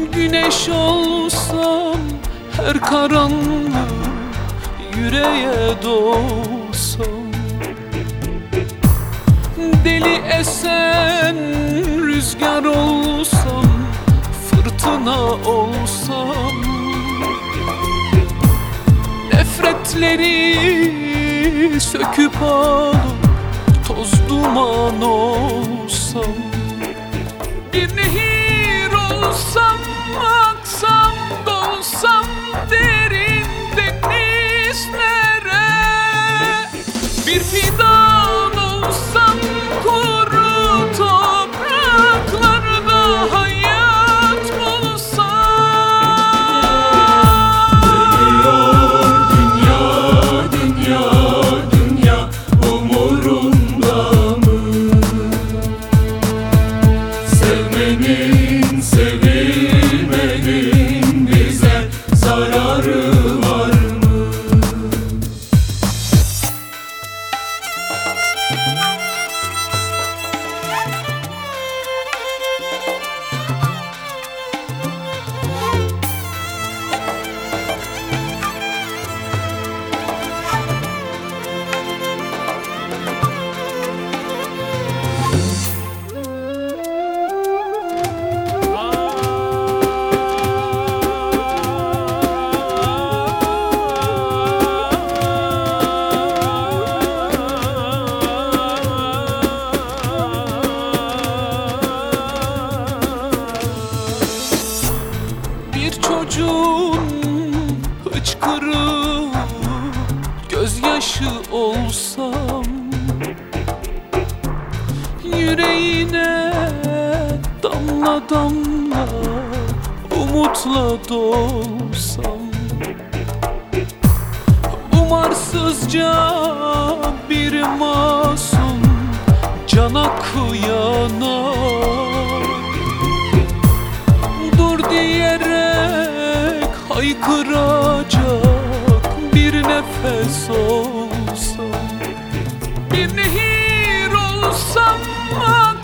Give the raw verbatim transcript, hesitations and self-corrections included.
Güneş olsam her karanlık yüreğe doğsam, deli esen rüzgar olsam, fırtına olsam, nefretleri söküp alıp toz duman olsam, bir nehir olsam, aksam, dolsam derin denizlere, bir fidan olsam kuru topraklarda hayat bulsam. Dönüyor dünya, dünya, dünya umurunda mı? Sevmenin, sevilmenin bize zararı var mı? Bir çocuğun hıçkırığı gözyaşı olsam, yüreğine damla damla umutla dolsam, umarsızca bir masum cana kıyana dur diyerek haykıracak bir nefes olsam, bir nehir olsam,